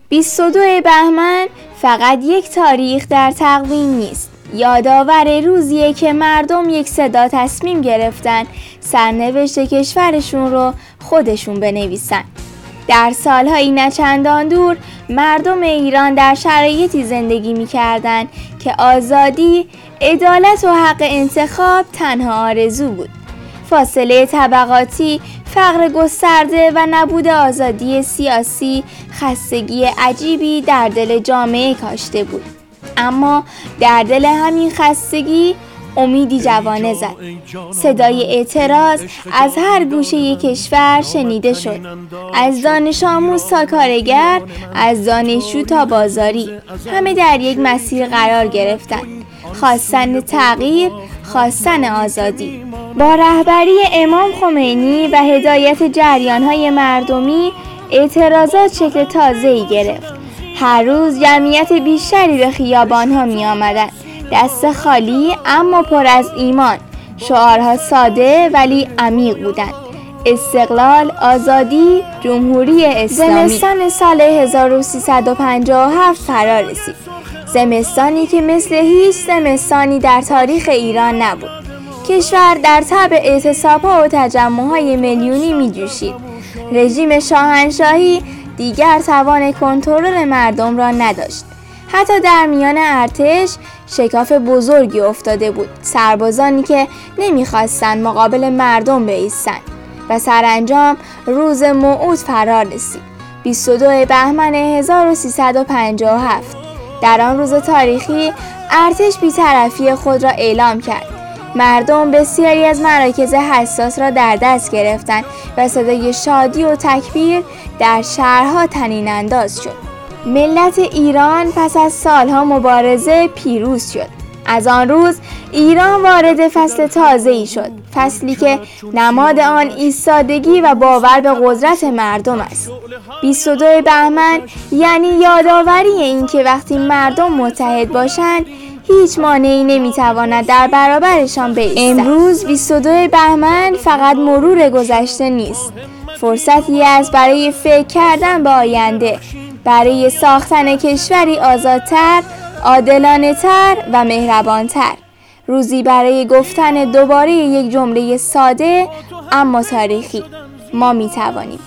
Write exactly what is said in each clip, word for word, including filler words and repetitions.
بیست و دو بهمن فقط یک تاریخ در تقویم نیست. یادآور روزیه که مردم یک صدا تصمیم گرفتن سرنوشت کشورشون رو خودشون بنویسن. در سالهای نچندان دور مردم ایران در شرایطی زندگی می‌کردند که آزادی، عدالت و حق انتخاب تنها آرزو بود. فاصله طبقاتی، فقر گسترده و نبود آزادی سیاسی خستگی عجیبی در دل جامعه کاشته بود. اما در دل همین خستگی امیدی جوانه زد. صدای اعتراض از هر گوشه کشور شنیده شد. از دانش آموز تا کارگر، از دانشجو تا بازاری، همه در یک مسیر قرار گرفتند. خواستن تغییر، خواستن آزادی. با رهبری امام خمینی و هدایت جریان‌های مردمی، اعتراضات شکل تازه‌ای گرفت. هر روز جمعیت بیشتری به خیابان‌ها می‌آمدند. دست خالی اما پر از ایمان. شعارها ساده ولی عمیق بودند. استقلال، آزادی، جمهوری اسلامی. زمستان سال هزار و سیصد و پنجاه و هفت فرا رسید. زمستانی که مثل هیچ زمستانی در تاریخ ایران نبود. کشور در تب اعتصاب‌ها و تجمع‌های میلیونی می‌جوشید. رژیم شاهنشاهی دیگر توان کنترل مردم را نداشت. حتی در میان ارتش شکاف بزرگی افتاده بود. سربازانی که نمیخواستند مقابل مردم بایستند و سرانجام روز موعود فرا رسید. بیست و دو بهمن هزار و سیصد و پنجاه و هفت. در آن روز تاریخی ارتش بی‌طرفی خود را اعلام کرد. مردم بسیاری از مراکز حساس را در دست گرفتند و صدای شادی و تکبیر در شهرها طنین انداز شد. ملت ایران پس از سالها مبارزه پیروز شد. از آن روز ایران وارد فصل تازه‌ای شد. فصلی که نماد آن ایستادگی و باور به قدرت مردم است. بیست و دو بهمن یعنی یادآوری این که وقتی مردم متحد باشند هیچ مانعی نمیتواند در برابرشان بایستد. امروز بیست و دو بهمن فقط مرور گذشته نیست. فرصتی است برای فکر کردن به آینده، برای ساختن کشوری آزادتر، عادلانه‌تر و مهربانتر. روزی برای گفتن دوباره یک جمله ساده اما تاریخی: ما میتوانیم.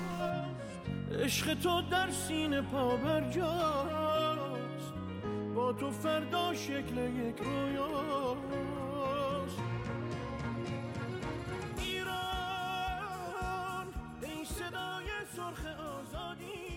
عشق تو در سینه پا برجاست، با تو فردا شکل یک رویاست. ایران ای صدای سرخ آزادی.